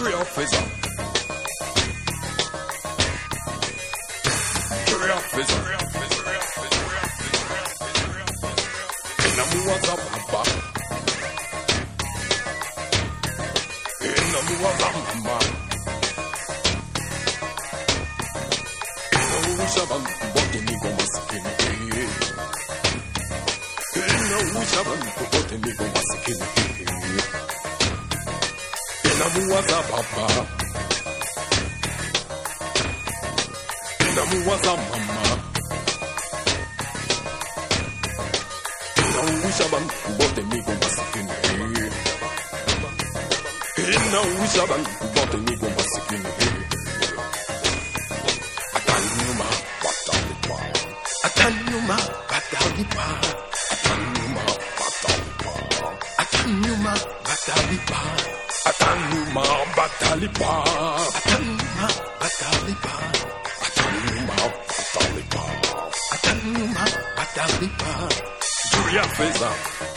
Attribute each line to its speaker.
Speaker 1: Julia Feza. Julia Feza. Inamuwaza baba. Inamuwaza mama. Inamuwaza bote ni goma sikini. Inamuwaza bote ni goma sikini. Inamuwaza baba. Inamuwaza mama. Inamuwaza bote ni goma sikini. Inamuwaza bote ni goma sikini. Atanyuma batalipa. Atanyuma batalipa. Atanyuma batalipa. Atanyuma batalipa. Atanyuma batalipa. Atanyuma batalipa. Atanyuma batalipa. Atanyuma batalipa. Julia Feza.